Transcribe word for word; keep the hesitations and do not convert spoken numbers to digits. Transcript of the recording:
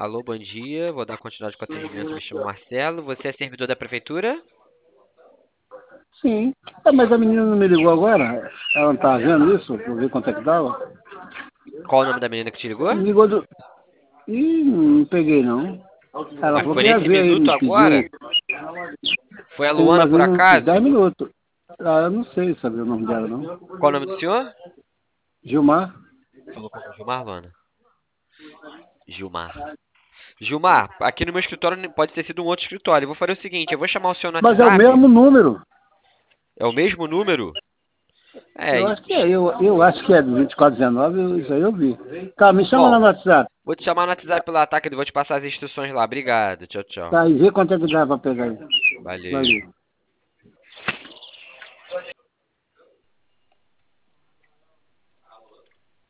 Alô, bom dia. Vou dar continuidade com o atendimento. Me chamo Marcelo. Você é servidor da prefeitura? Sim. É, mas a menina não me ligou agora? Ela não tá vendo isso? Pra eu ver quanto é que dava? Qual o nome da menina que te ligou? Me ligou do... Ih, não peguei não. Ela Mas falou foi que ia nesse ver aí, minuto me pediu. agora? Foi a Tem Luana, mais por ou menos uns dez acaso? minutos. Ah, eu não sei saber o nome dela não. Qual o nome do senhor? Gilmar? Falou com o Gilmar, Luana? Gilmar. Gilmar, aqui no meu escritório pode ter sido um outro escritório. Eu vou fazer o seguinte, eu vou chamar o senhor no Mas é o WhatsApp. mesmo número. É o mesmo número? É, Eu e- acho que é. Eu, eu acho que é do vinte e quatro dezenove, eu- isso aí eu vi. Tá, me chama lá bom, no WhatsApp. vou te chamar no WhatsApp lá, tá? Que eu vou te passar as instruções lá. Obrigado. Tchau, tchau. Tá, e vê quanto é que dá pra pegar aí. Valeu. Valeu.